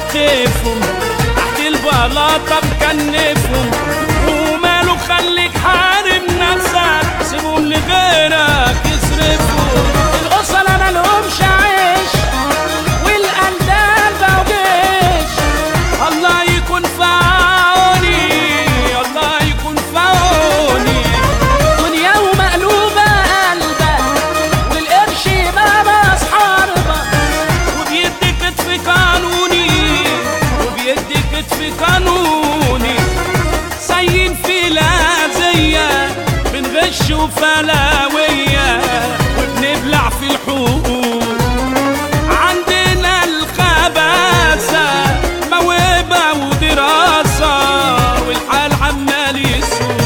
بتستفهم، تحت البلاطة مكنفهم. وماله خليك حارم نفسك، سيبهم لغيرك يصرفهم. الأصل مالهمش عيش والقندال بقوا جيش. الله يكون في عوني، الله يكون في عوني. دنيا ومقلوبة قلبك والقرش بابا أصحابك، وبيدي كتف قانوني، وبيدي كتف قانوني. سايين في الأذية بنغش وفلاوية وبنبلع في الحقوق. عندنا الخباثة موهبة ودراسة والحال عمال يسوق.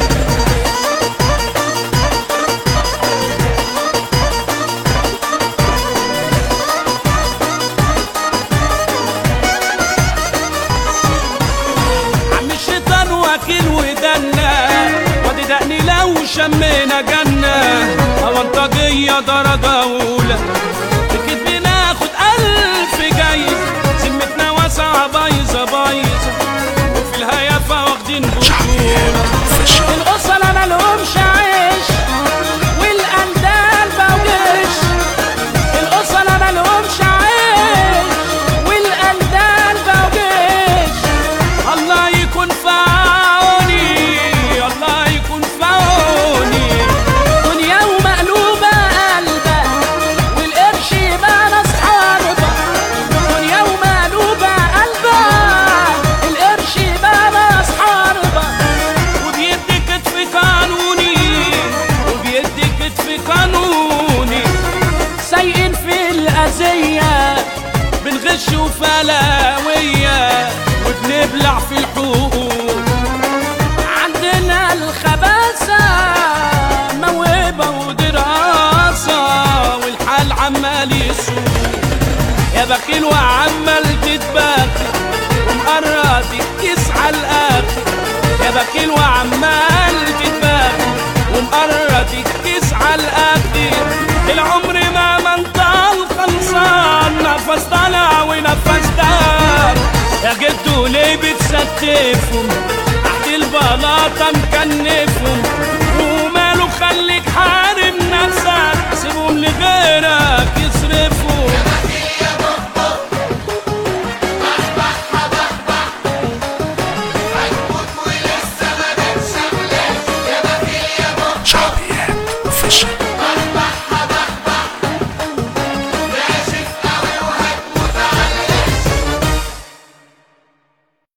عم الشيطان واكل ودنا، وادي دقني لو شمينا جنة. أونطجية درجة أولى بكده بناخد 1000 جايزة. ذمتنا واسعة بايظة بايظة وفي الهيافة واخدين بطولة. الأصل مالهمش عيش والقندال بقوا جيش. الأصل مالهمش عيش والقندال بقوا جيش. الله يكون في عوني، الله يكون في عوني. دنيا ومقلوبة قلبك والقرش بقى أصحابك. دنيا ومقلوبة قلبك القرش بقى أصحابك. وبيدي كتف قانوني، وبيدي كتف قانوني. سايقين في الأذية بنغش وفلاوية وبنبلع في الحقوق. عندنا الخباثة موهبة ودراسة والحال عمال يسوق. يا بخيل وعمال تتباكي ومقرض تسعى الآخر. يا بخيل وعمال تتباكي ومقرض تسعى الآخر. العمر ما منطال خلصان، نفس طالع ونفس دار. يا جدو ليه بتستفهم، تحت البلاطة مكنف